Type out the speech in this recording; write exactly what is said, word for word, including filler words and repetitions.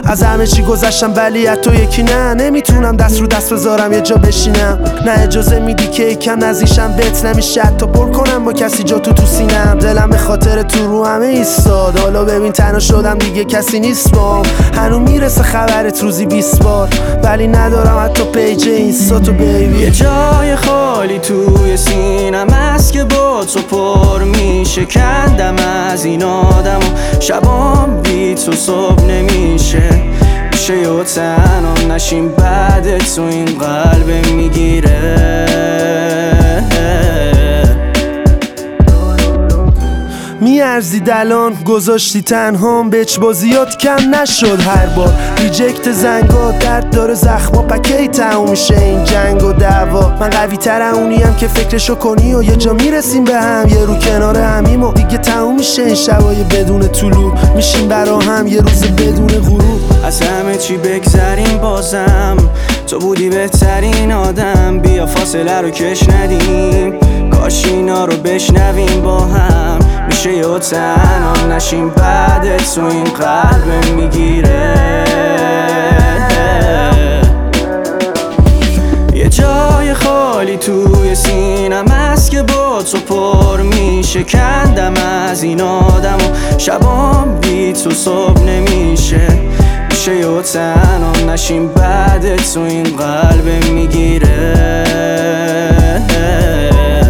از همه چی گذشتم ولی از تو یکی نه. نمیتونم دست رو دست بذارم یه جا بشینم، نه اجازه میدی که یکم نزدیشم بهت نمیشه حتی پر کنم با کسی جا تو تو سینم. دلم به خاطر تو رو همه ایستاد، حالا ببین تنها شدم دیگه کسی نیست بام. هنو میرسه خبرت روزی بیست بار ولی ندارم حتی پیج اینستا تو بیبی. یه جای خالی توی سینم هست که با تو پر میشه. کندم از این آدم و شبام بی تو صبح نمیشه. میشه یا تنها نشیم بعد تو این قلب میگیره. میارزی دلان گذاشتی تنهام، بچ بازیات کم نشد هر بار. ریجکت زنگا درد داره زخما، پکی تموم میشه این جنگ و دعوا. من قوی تر اونیم که فکرشو کنی و یه جا میرسیم به هم، یه رو کنار همیم و دیگه تموم میشه این شبای بدون طلوع. میشیم برا هم یه روز بدون غروب. از همه چی بگذریم بازم تو بودی بهترین آدم. بیا فاصله رو کش ندیم، کاش اینا رو بشنویم با هم. میشه یا تنها نشیم بعد تو این قلب میگیره. یه جای خالی توی سینم هست که با تو پر میشه. کندم از این آدم و شبام بی تو صبح نمیشه. میشه یا تنها نشیم بعد تو این قلب میگیره.